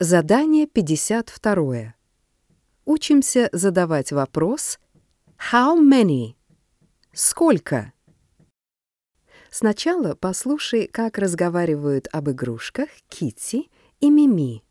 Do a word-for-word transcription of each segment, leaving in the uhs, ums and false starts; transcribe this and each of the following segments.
Задание пятьдесят два. Учимся задавать вопрос «How many?» Сколько? Сначала послушай, как разговаривают об игрушках Китти и Мими.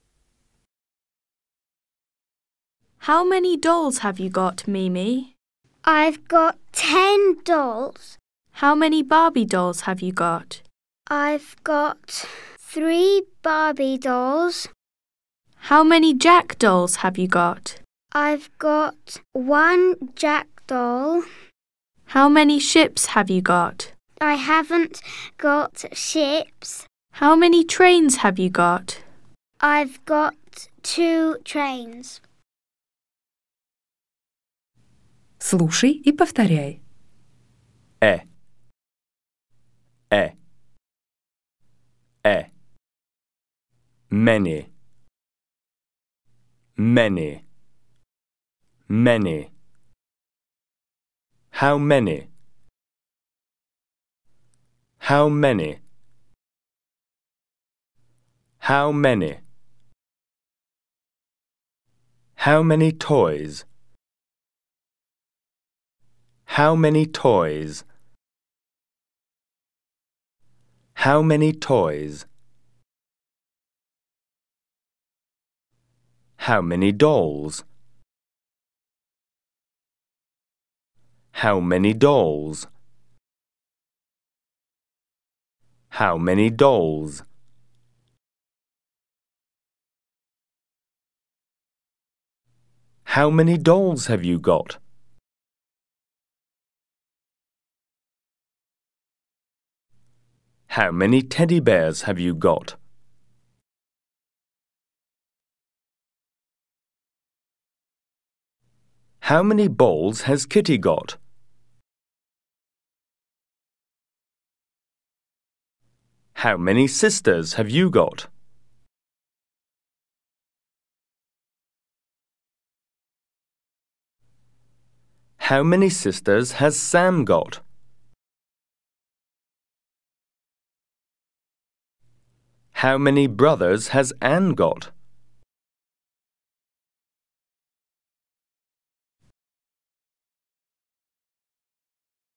How many dolls have you got, Mimi? I've got ten dolls. How many Barbie dolls have you got? I've got three Barbie dolls. How many Jack dolls have you got? I've got one Jack doll. How many ships have you got? I haven't got ships. How many trains have you got? I've got two trains. Слушай и повторяй. Е. Е. Е. Many. Many. Many. How many? How many? How many? How many toys? How many toys? How many toys? How many dolls? How many dolls? How many dolls? How many dolls have you got? How many teddy bears have you got? How many balls has Kitty got? How many sisters have you got? How many sisters has Sam got? How many brothers has Anne got?